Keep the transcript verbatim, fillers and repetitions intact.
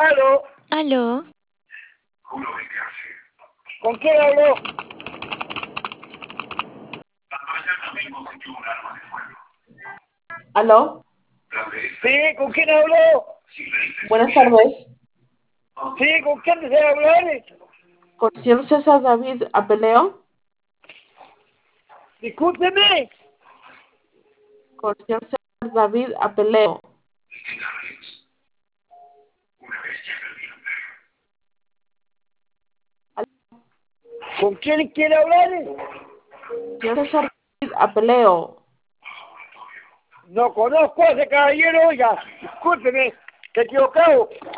Aló, Aló, ¿con quién habló? Aló, Sí, ¿con quién habló? buenas tardes. Sí, ¿con quién desea hablar? Con el señor César David Apeleo. Discúlpeme. Con el señor César David Apeleo. ¿Con quién quiere hablar? Señor César David Apeleo. No conozco a ese caballero, oiga. Discúlpeme, te he equivocado.